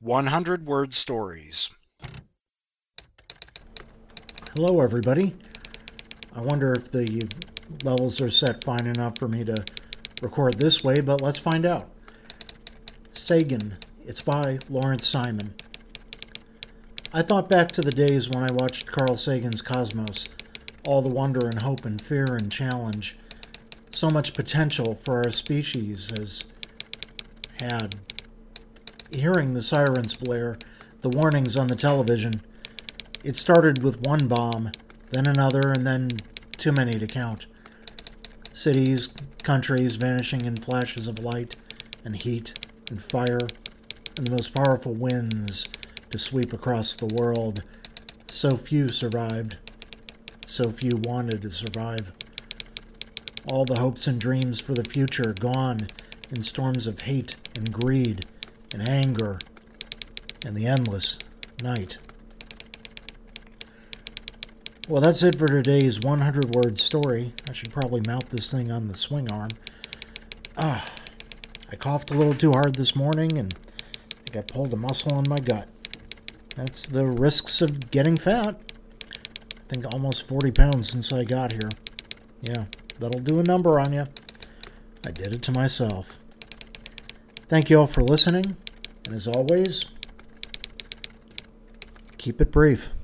100-word stories. Hello, everybody. I wonder if the levels are set fine enough for me to record this way, but let's find out. Sagan. It's by Lawrence Simon. I thought back to the days when I watched Carl Sagan's Cosmos. All the wonder and hope and fear and challenge. So much potential for our species has had. Hearing the sirens blare, the warnings on the television, it started with one bomb, then another, and then too many to count. Cities, countries vanishing in flashes of light and heat and fire, and the most powerful winds to sweep across the world. So few survived. So few wanted to survive. All the hopes and dreams for the future gone in storms of hate and greed and anger and the endless night. Well, that's it for today's 100-word story. I should probably mount this thing on the swing arm. I coughed a little too hard this morning and I think I pulled a muscle in my gut. That's the risks of getting fat. I think almost 40 pounds since I got here. Yeah, that'll do a number on you. I did it to myself. Thank you all for listening, and as always, keep it brief.